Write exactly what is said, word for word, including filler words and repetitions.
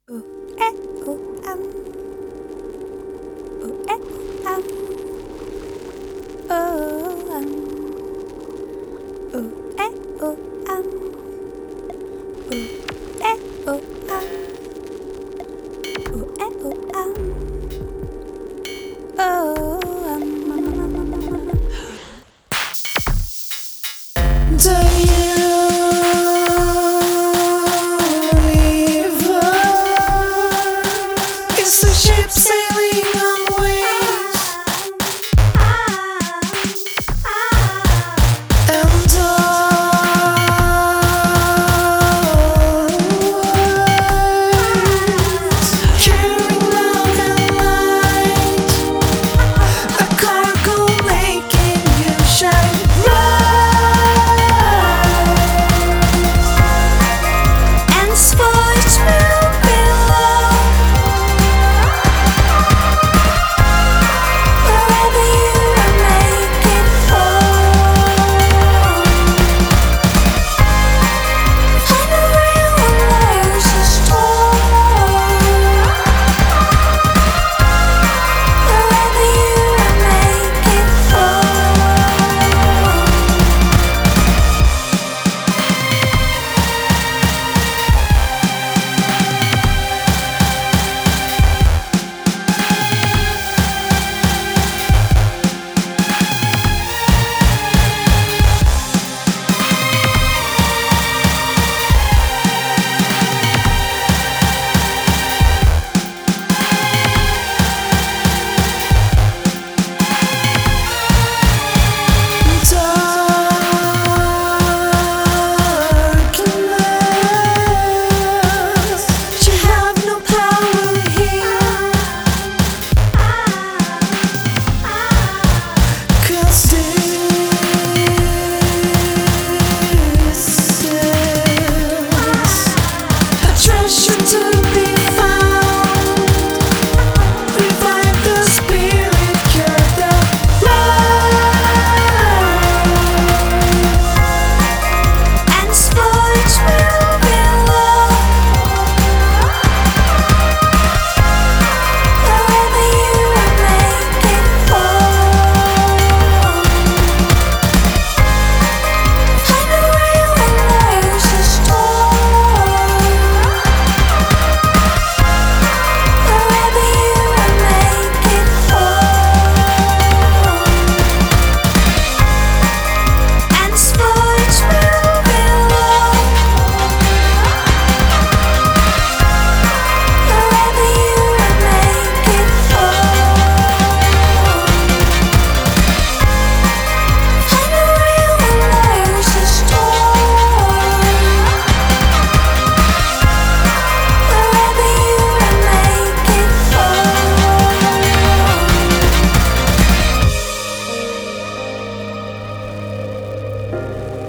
Ooh, eh, ooh, um. Ooh, eh, ooh, um. Oh, um. Ooh, eh, ooh, um. Ooh, eh, ooh, um. Ooh, eh, ooh, um. Oh, um. The universe is a ship sailing on waves, and always carrying love and light, a cargo making you shine bright, and sports will below. Wherever you are making home, find a real one there's a storm. Wherever you are making home. Darkness, you have no power here, 'cause this is a treasure to be found. Revive the spirit, cure the blind, and sports will below. Wherever you are making home, find a way when there's a storm. Wherever you are making home, and sports will below. Wherever you are making home, find a way when there's a storm. Wherever you are making home.